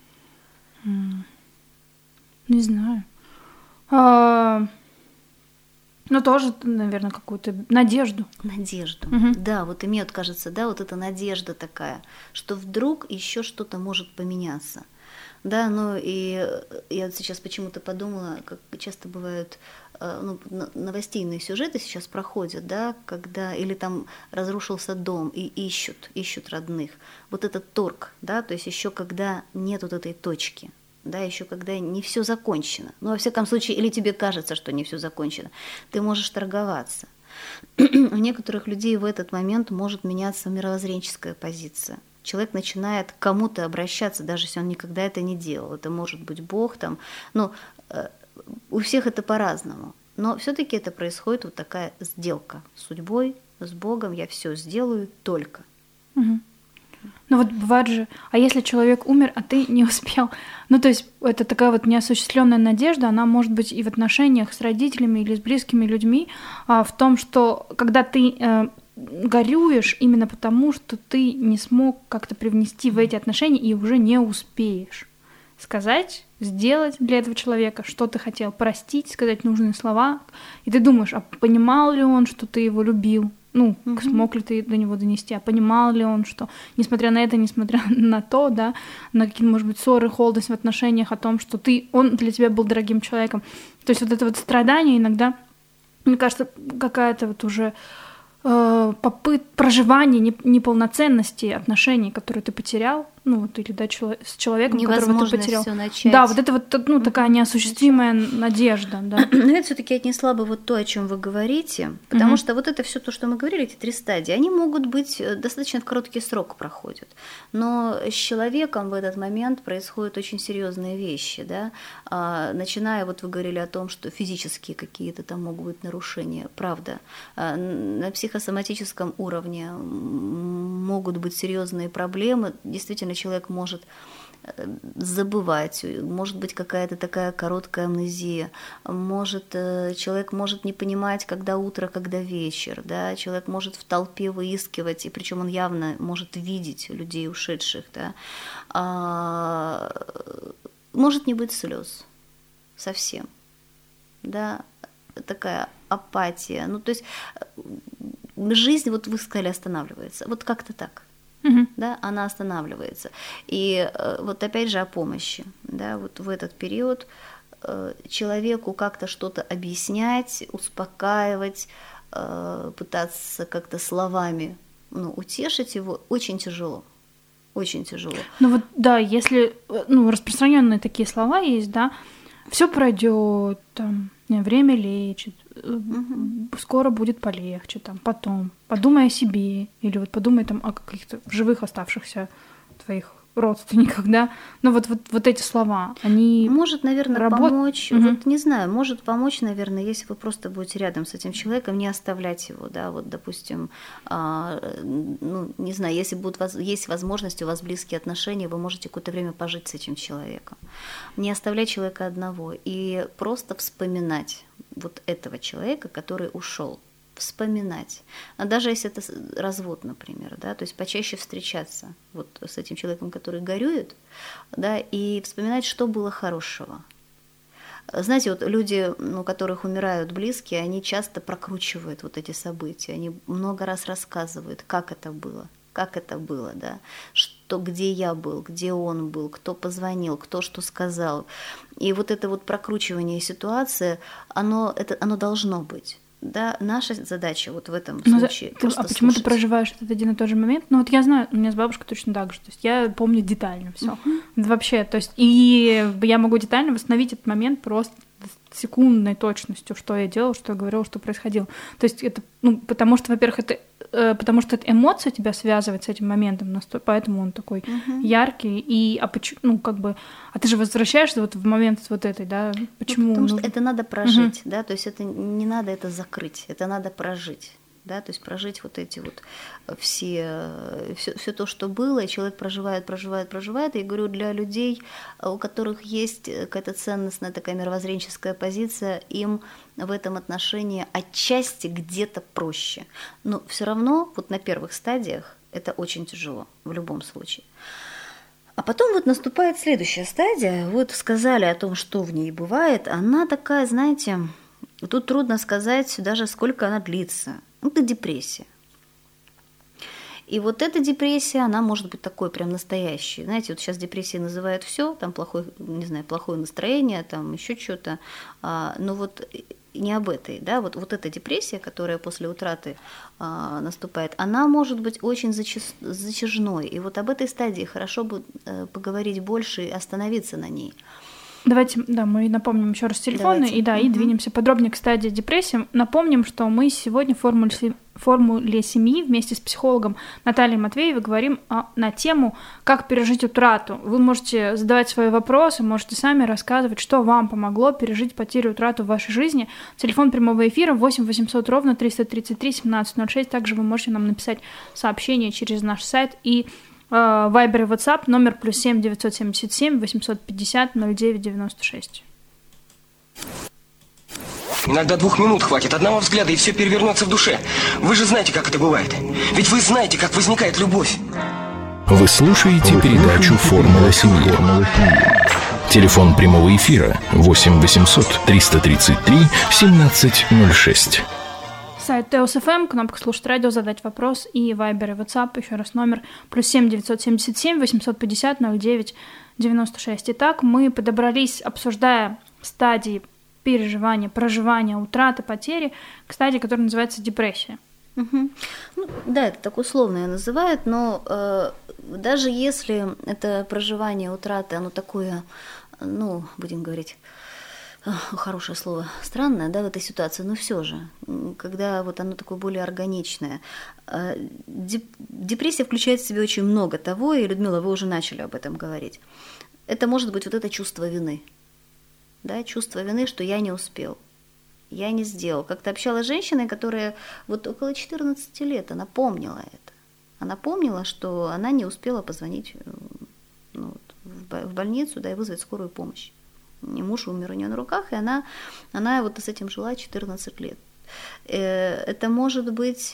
[SPEAKER 4] Не знаю. А... Ну, тоже, наверное, какую-то надежду.
[SPEAKER 5] Надежду.
[SPEAKER 4] Угу.
[SPEAKER 5] Да, вот и мне вот кажется, да, вот эта надежда такая, что вдруг еще что-то может поменяться. Да, ну и я вот сейчас почему-то подумала, как часто бывают ну, новостейные сюжеты сейчас проходят, да, когда или там разрушился дом и ищут, ищут родных. Вот этот торг, да, то есть еще когда нет вот этой точки, да, еще когда не все закончено. Ну, во всяком случае, или тебе кажется, что не все закончено, ты можешь торговаться. У некоторых людей в этот момент может меняться мировоззренческая позиция. Человек начинает к кому-то обращаться, даже если он никогда это не делал. Это может быть Бог, там, ну, у всех это по-разному. Но все-таки это происходит вот такая сделка с судьбой, с Богом. Я все сделаю только.
[SPEAKER 4] Угу. Ну вот бывает же, а если человек умер, а ты не успел? Ну то есть это такая вот неосуществленная надежда, она может быть и в отношениях с родителями или с близкими людьми, а, в том, что когда ты э, горюешь именно потому, что ты не смог как-то привнести в эти отношения и уже не успеешь сказать, сделать для этого человека, что ты хотел, простить, сказать нужные слова, и ты думаешь, а понимал ли он, что ты его любил? Ну, mm-hmm. смог ли ты до него донести, а понимал ли он, что, несмотря на это, несмотря на то, да, на какие-то, может быть, ссоры, холодность в отношениях, о том, что ты, он для тебя был дорогим человеком. То есть вот это вот страдание иногда, мне кажется, какая-то вот уже э, попытка проживания неполноценности отношений, которые ты потерял, ну вот, или да, чело- с человеком, которого ты потерял.
[SPEAKER 5] Всё начать.
[SPEAKER 4] Да, вот это вот, ну, такая неосуществимая надежда, да.
[SPEAKER 5] Но я все-таки отнесла бы вот то, о чем вы говорите, потому mm-hmm. что вот это все то, что мы говорили, эти три стадии, они могут быть достаточно в короткий срок проходят. Но с человеком в этот момент происходят очень серьезные вещи, да, а, начиная, вот вы говорили о том, что физические какие-то там могут быть нарушения, правда, а, на психосоматическом уровне могут быть серьезные проблемы, действительно человек может забывать, может быть какая-то такая короткая амнезия, может, человек может не понимать, когда утро, когда вечер, да, человек может в толпе выискивать, и причем он явно может видеть людей ушедших, да, а, может не быть слез совсем, да, такая апатия, ну, то есть жизнь, вот вы сказали, останавливается, вот как-то так. Uh-huh. Да, она останавливается. И вот опять же о помощи. Да, вот в этот период человеку как-то что-то объяснять, успокаивать, пытаться как-то словами, ну, утешить его очень тяжело. Очень тяжело.
[SPEAKER 4] Ну вот да, если, ну, распространенные такие слова есть, да, все пройдет, там, время лечит, угу. скоро будет полегче, там, потом, подумай о себе, или вот подумай там о каких-то живых оставшихся твоих родственниках, да, но вот, вот, вот эти слова, они...
[SPEAKER 5] Может, наверное,
[SPEAKER 4] работ...
[SPEAKER 5] помочь, угу. вот не знаю, может помочь, наверное, если вы просто будете рядом с этим человеком, не оставлять его, да, вот, допустим, а, ну, не знаю, если будут, есть возможность, у вас близкие отношения, вы можете какое-то время пожить с этим человеком, не оставлять человека одного и просто вспоминать вот этого человека, который ушел, вспоминать. А даже если это развод, например, да, то есть почаще встречаться вот с этим человеком, который горюет, да, и вспоминать, что было хорошего. Знаете, вот люди, у которых умирают близкие, они часто прокручивают вот эти события, они много раз рассказывают, как это было, как это было, да, что, где я был, где он был, кто позвонил, кто что сказал. И вот это вот прокручивание ситуации, оно, это, оно должно быть. Да, наша задача вот в этом
[SPEAKER 4] ну,
[SPEAKER 5] случае.
[SPEAKER 4] Ты, а почему слушать. Ты проживаешь этот один и тот же момент? Ну вот я знаю, у меня с бабушкой точно так же. То есть я помню детально все. Uh-huh. Вообще, то есть и я могу детально восстановить этот момент просто с секундной точностью, что я делала, что я говорила, что происходило. То есть это, ну, потому что, во-первых, это э, потому что эта эмоция тебя связывает с этим моментом, поэтому он такой uh-huh. яркий. И а почему, ну как бы, а ты же возвращаешься вот в момент вот этой, да? Почему?
[SPEAKER 5] Ну, потому
[SPEAKER 4] ну...
[SPEAKER 5] что это надо прожить, uh-huh. да, то есть это не надо это закрыть, это надо прожить. Да, то есть прожить вот эти вот все, все, все то, что было, и человек проживает, проживает, проживает. И я говорю, для людей, у которых есть какая-то ценностная такая мировоззренческая позиция, им в этом отношении отчасти где-то проще. Но все равно вот на первых стадиях это очень тяжело в любом случае. А потом вот наступает следующая стадия. Вот сказали о том, что в ней бывает. Она такая, знаете, тут трудно сказать даже, сколько она длится. Это депрессия. И вот эта депрессия, она может быть такой прям настоящей. Знаете, вот сейчас депрессией называют все, там плохое, не знаю, плохое настроение, там еще что-то. А, но вот не об этой, да, вот, вот эта депрессия, которая после утраты а, наступает, она может быть очень зачис, затяжной. И вот об этой стадии хорошо бы а, поговорить больше и остановиться на ней.
[SPEAKER 4] Давайте, да, мы напомним еще раз телефоны. Давайте. И да, угу. и двинемся подробнее к стадии депрессии. Напомним, что мы сегодня в формуле, формуле семьи вместе с психологом Натальей Матвеевой говорим о, на тему «Как пережить утрату». Вы можете задавать свои вопросы, можете сами рассказывать, что вам помогло пережить потерю, утрату в вашей жизни. Телефон прямого эфира восемь восемьсот ровно триста тридцать три семнадцать ноль шесть. Также вы можете нам написать сообщение через наш сайт и Вайбер и WhatsApp номер плюс семь девятьсот семьдесят семь восемьсот пятьдесят ноль девять девяносто шесть.
[SPEAKER 2] Иногда двух минут хватит, одного взгляда, и все перевернется в душе. Вы же знаете, как это бывает. Ведь вы знаете, как возникает любовь.
[SPEAKER 3] Вы слушаете передачу «Формула семьи». Телефон прямого эфира восемь восемьсот триста тридцать три семнадцать ноль шесть.
[SPEAKER 4] Сайт Теос эф эм, кнопка «Слушать радио», задать вопрос, и Вайбер и WhatsApp, еще раз номер плюс семь девятьсот семьдесят семь восемьсот пятьдесят ноль девять девяносто шесть. Итак, мы подобрались, обсуждая стадии переживания, проживания, утраты, потери, к стадии, которая называется депрессия.
[SPEAKER 5] Угу. Ну, да, это так условно ее называют, но э, даже если это проживание утраты, оно такое, ну, будем говорить, хорошее слово, странное, да, в этой ситуации, но все же, когда вот оно такое более органичное. Депрессия включает в себя очень много того, и, Людмила, вы уже начали об этом говорить. Это может быть вот это чувство вины, да, чувство вины, что я не успел, я не сделал. Как-то общалась с женщиной, которая вот около четырнадцати лет, она помнила это. Она помнила, что она не успела позвонить, ну, в больницу, да, и вызвать скорую помощь. И муж умер у нее на руках, и она, она вот с этим жила четырнадцать лет. Это может быть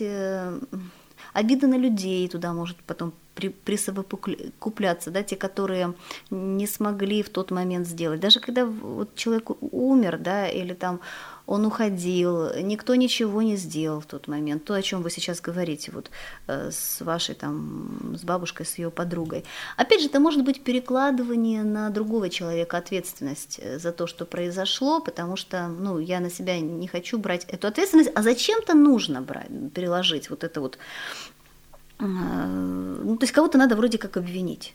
[SPEAKER 5] обида на людей, туда может потом присовокупляться, да, те, которые не смогли в тот момент сделать. Даже когда вот человек умер, да, или там он уходил, никто ничего не сделал в тот момент. То, о чем вы сейчас говорите, вот с вашей там, с бабушкой, с ее подругой. Опять же, это может быть перекладывание на другого человека ответственность за то, что произошло, потому что, ну, я на себя не хочу брать эту ответственность, а зачем-то нужно брать, переложить вот это вот. Ну, то есть кого-то надо вроде как обвинить.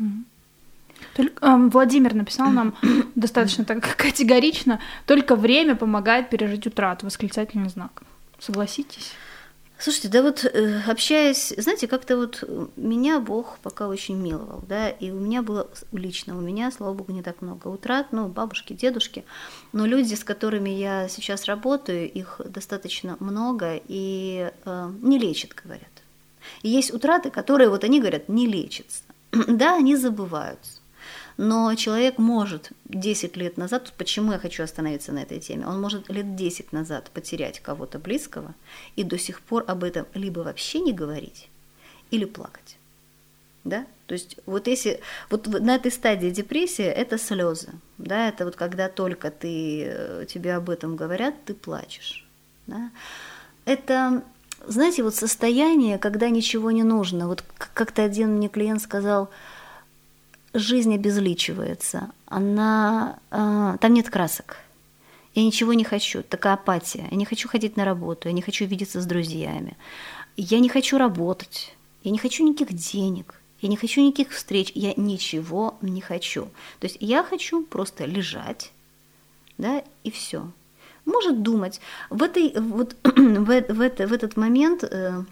[SPEAKER 4] Только, э, Владимир написал нам достаточно так категорично: только время помогает пережить утрату. Восклицательный знак. Согласитесь?
[SPEAKER 5] Слушайте, да вот э, общаясь, знаете, как-то вот меня Бог пока очень миловал, да, и у меня было лично, у меня, слава Богу, не так много утрат, ну, бабушки, дедушки, но люди, с которыми я сейчас работаю, их достаточно много и э, не лечат, говорят. И есть утраты, которые, вот они говорят, не лечатся. Да, они забываются. Но человек может десять лет назад, почему я хочу остановиться на этой теме, он может лет десять назад потерять кого-то близкого и до сих пор об этом либо вообще не говорить, или плакать. Да? То есть вот если вот на этой стадии депрессии это слезы, да, это вот когда только ты, тебе об этом говорят, ты плачешь. Да? Это, знаете, вот состояние, когда ничего не нужно. Вот как-то один мне клиент сказал: жизнь обезличивается, она, э, там нет красок, я ничего не хочу, такая апатия, я не хочу ходить на работу, я не хочу видеться с друзьями, я не хочу работать, я не хочу никаких денег, я не хочу никаких встреч, я ничего не хочу. То есть я хочу просто лежать, да, и все. Может думать. В, этой, вот, в, в, это, в этот момент э,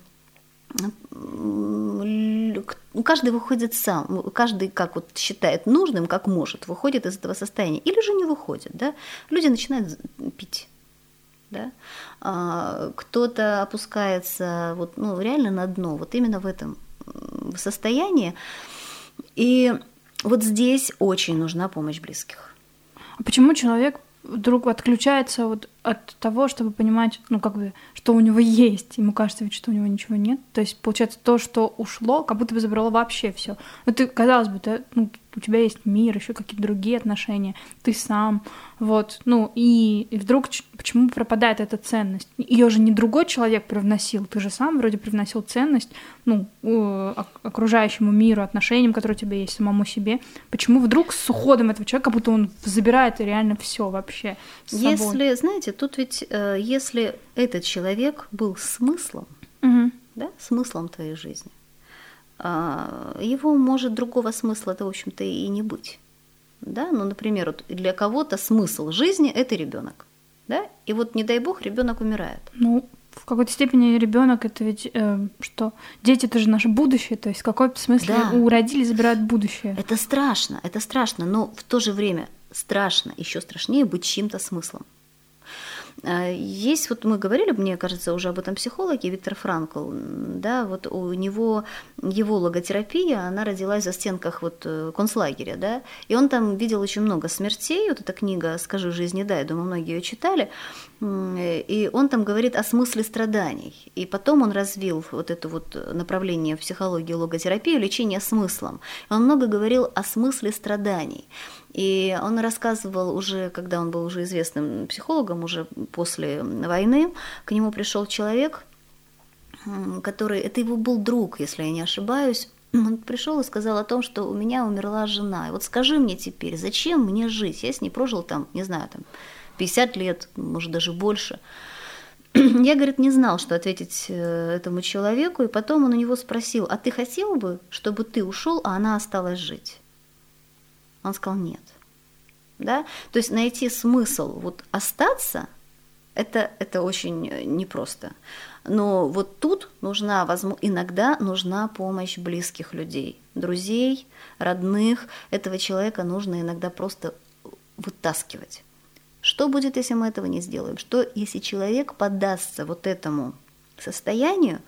[SPEAKER 5] каждый выходит сам, каждый как вот считает нужным, как может, выходит из этого состояния, или же не выходит, да? Люди начинают пить, да? А, кто-то опускается вот, ну, реально на дно, вот именно в этом состоянии, и вот здесь очень нужна помощь близких.
[SPEAKER 4] А почему человек вдруг отключается вот от того, чтобы понимать, ну, как бы, что у него есть. Ему кажется ведь, что у него ничего нет. То есть, получается, то, что ушло, как будто бы забрало вообще все. Ну, ты, казалось бы, да, ну, у тебя есть мир, еще какие-то другие отношения, ты сам, вот, ну, и, и вдруг почему пропадает эта ценность? Ее же не другой человек привносил, ты же сам вроде привносил ценность, ну, окружающему миру, отношениям, которые у тебя есть, самому себе. Почему вдруг с уходом этого человека, как будто он забирает реально все вообще с собой?
[SPEAKER 5] Если, знаете, тут ведь, если этот человек был смыслом,
[SPEAKER 4] угу.
[SPEAKER 5] да, смыслом твоей жизни, его может другого смысла-то, в общем-то, и не быть. Да? Ну, например, вот для кого-то смысл жизни – это ребенок. Да? И вот, не дай бог, ребенок умирает.
[SPEAKER 4] Ну, в какой-то степени ребенок это ведь э, что? Дети – это же наше будущее. То есть в какой-то смысле
[SPEAKER 5] да.
[SPEAKER 4] у родителей забирают будущее.
[SPEAKER 5] Это страшно, это страшно, но в то же время страшно, еще страшнее быть чьим-то смыслом. Есть, вот мы говорили, мне кажется, уже об этом психологе, Виктор Франкл, да, вот у него, его логотерапия, она родилась в застенках вот концлагеря, да, и он там видел очень много смертей, вот эта книга «Скажи жизни да», я думаю, многие ее читали, и он там говорит о смысле страданий, и потом он развил вот это вот направление в психологии логотерапию, лечение смыслом, он много говорил о смысле страданий. И он рассказывал уже, когда он был уже известным психологом, уже после войны, к нему пришел человек, который, это его был друг, если я не ошибаюсь, он пришел и сказал о том, что у меня умерла жена. И вот скажи мне теперь, зачем мне жить? Я с ней прожил там, не знаю, там пятьдесят лет, может даже больше. я, говорит, не знал, что ответить этому человеку, и потом он у него спросил: а ты хотел бы, чтобы ты ушел, а она осталась жить? Он сказал: нет. Да? То есть найти смысл вот остаться, это, это очень непросто. Но вот тут нужна, иногда нужна помощь близких людей, друзей, родных. Этого человека нужно иногда просто вытаскивать. Что будет, если мы этого не сделаем? Что, если человек поддастся вот этому состоянию,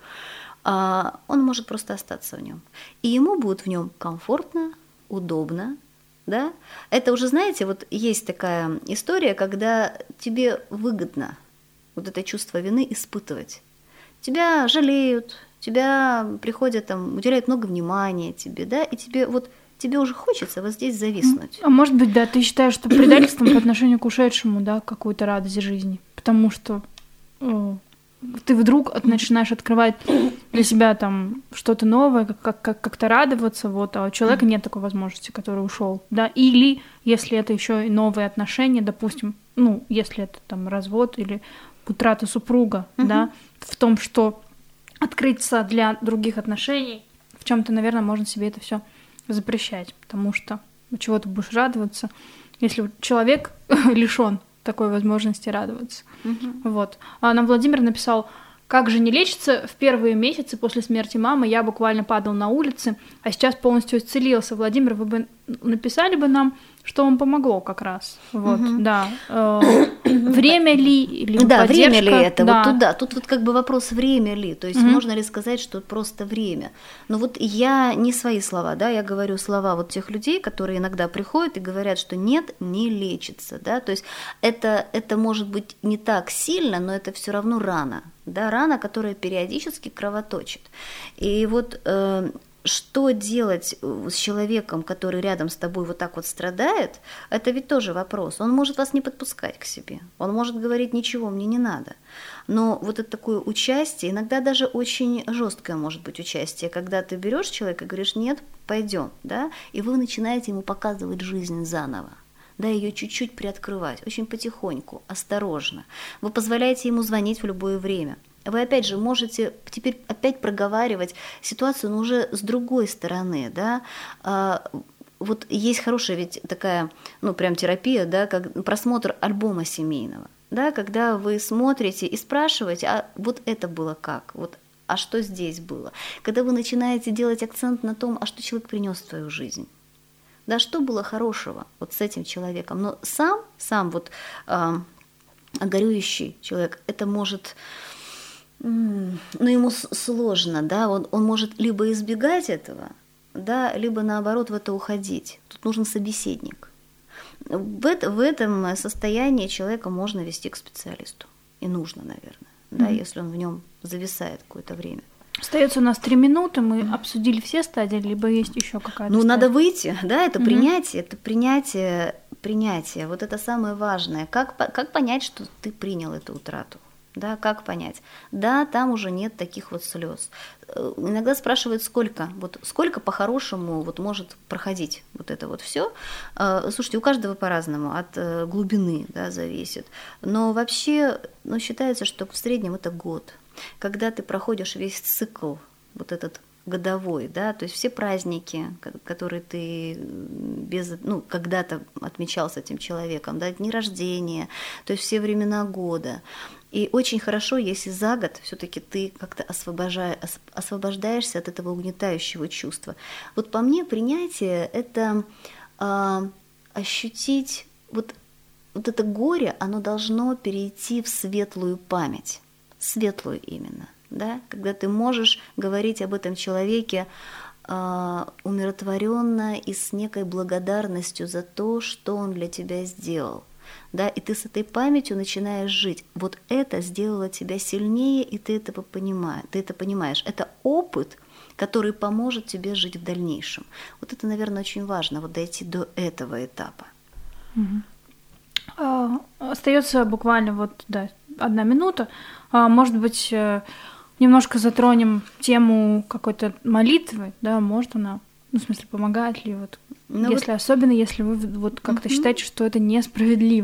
[SPEAKER 5] он может просто остаться в нем. И ему будет в нем комфортно, удобно. Да? Это уже, знаете, вот есть такая история, когда тебе выгодно вот это чувство вины испытывать. Тебя жалеют, тебя приходят, там, уделяют много внимания тебе, да, и тебе вот тебе уже хочется вот здесь зависнуть.
[SPEAKER 4] А может быть, да, ты считаешь, что предательством по отношению к ушедшему, да, какую-то радость жизни, потому что о, ты вдруг начинаешь открывать для себя там что-то новое, как, как, как-то радоваться, вот, а у человека нет такой возможности, который ушел, да, или если это еще и новые отношения, допустим, ну, если это там развод или утрата супруга, uh-huh. да, в том, что открыться для других отношений, в чем-то, наверное, можно себе это все запрещать, потому что чего ты будешь радоваться, если человек лишен такой возможности радоваться. Uh-huh. Вот. А нам Владимир написал: как же не лечится? В первые месяцы после смерти мамы я буквально падал на улице, а сейчас полностью исцелился. Владимир, вы бы написали бы нам, что вам помогло как раз. Вот, угу. да. Время ли, или
[SPEAKER 5] да,
[SPEAKER 4] поддержка?
[SPEAKER 5] Время ли это?
[SPEAKER 4] Да.
[SPEAKER 5] Вот туда. Тут вот как бы вопрос, время ли. То есть угу. можно ли сказать, что просто время? Но вот я не свои слова, да, я говорю слова вот тех людей, которые иногда приходят и говорят, что нет, не лечится, да. То есть это, это может быть не так сильно, но это все равно рана, да, рана, которая периодически кровоточит. И вот э, что делать с человеком, который рядом с тобой вот так вот страдает, это ведь тоже вопрос. Он может вас не подпускать к себе, он может говорить: ничего, мне не надо. Но вот это такое участие, иногда даже очень жесткое может быть участие, когда ты берешь человека и говоришь: нет, пойдем, да, и вы начинаете ему показывать жизнь заново. Да, ее чуть-чуть приоткрывать, очень потихоньку, осторожно. Вы позволяете ему звонить в любое время. Вы, опять же, можете теперь опять проговаривать ситуацию, но уже с другой стороны, да. Вот есть хорошая ведь такая, ну, прям терапия, да, как просмотр альбома семейного, да, когда вы смотрите и спрашиваете: а вот это было как, вот, а что здесь было? Когда вы начинаете делать акцент на том, а что человек принес в твою жизнь. Да, что было хорошего вот с этим человеком. Но сам, сам вот э, горюющий человек, это может, ну, ему сложно, да, он, он может либо избегать этого, да, либо наоборот в это уходить. Тут нужен собеседник. В, это, в этом состоянии человека можно вести к специалисту. И нужно, наверное, mm-hmm. да, если он в нем зависает какое-то время.
[SPEAKER 4] Остается у нас три минуты, мы обсудили все стадии, либо есть еще какая-то.
[SPEAKER 5] Ну,
[SPEAKER 4] стадия?
[SPEAKER 5] Надо выйти, да, это mm-hmm. принятие, это принятие, принятие, вот это самое важное. Как, как понять, что ты принял эту утрату? Да, как понять? Да, там уже нет таких вот слез. Иногда спрашивают, сколько, вот сколько по-хорошему вот может проходить вот это вот все. Слушайте, у каждого по-разному, от глубины, да, зависит. Но вообще, ну, считается, что в среднем это год. Когда ты проходишь весь цикл, вот этот годовой, да, то есть все праздники, которые ты без, ну, когда-то отмечал с этим человеком, да, дни рождения, то есть все времена года. И очень хорошо, если за год все-таки ты как-то освобождаешь, освобождаешься от этого угнетающего чувства. Вот по мне принятие – это э, ощутить, вот, вот это горе, оно должно перейти в светлую память, светлую именно, да? Когда ты можешь говорить об этом человеке э, умиротворенно и с некой благодарностью за то, что он для тебя сделал. Да, и ты с этой памятью начинаешь жить. Вот это сделало тебя сильнее, и ты этого понимаешь. Ты это понимаешь. Это опыт, который поможет тебе жить в дальнейшем. Вот это, наверное, очень важно, вот дойти до этого этапа.
[SPEAKER 4] Угу. А, остается буквально вот, да, одна минута. А, может быть, немножко затронем тему какой-то молитвы, да, может она, ну, в смысле, помогает ли вот. Ну, если вот... особенно, если вы вот как-то uh-huh. считаете, что это несправедливо,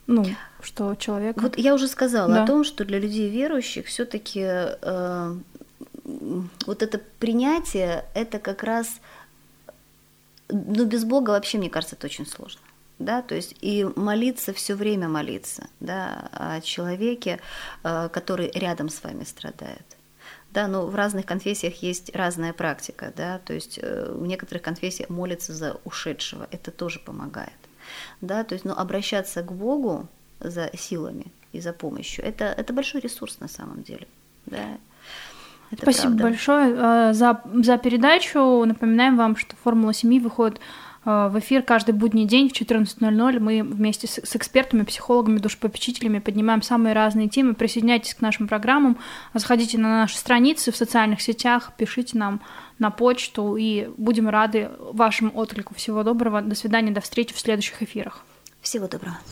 [SPEAKER 4] ну, что человек...
[SPEAKER 5] Вот я уже сказала
[SPEAKER 4] Да.
[SPEAKER 5] о том, что для людей верующих все-таки э, вот это принятие, это как раз, ну, без Бога вообще, мне кажется, это очень сложно. Да, то есть и молиться, все время молиться, да, о человеке, э, который рядом с вами страдает. Да, но в разных конфессиях есть разная практика, да, то есть э, в некоторых конфессиях молятся за ушедшего, это тоже помогает. Да, то есть, ну, обращаться к Богу за силами и за помощью, это, это большой ресурс на самом деле. Да, это
[SPEAKER 4] Спасибо
[SPEAKER 5] правда.
[SPEAKER 4] большое э, за, за передачу. Напоминаем вам, что «Формула семьи» выходит э, в эфир каждый будний день в четырнадцать ноль ноль. Мы вместе с, с экспертами, психологами, душепопечителями поднимаем самые разные темы. Присоединяйтесь к нашим программам, заходите на наши страницы в социальных сетях, пишите нам на почту, и будем рады вашему отклику. Всего доброго, до свидания, до встречи в следующих эфирах.
[SPEAKER 5] Всего доброго.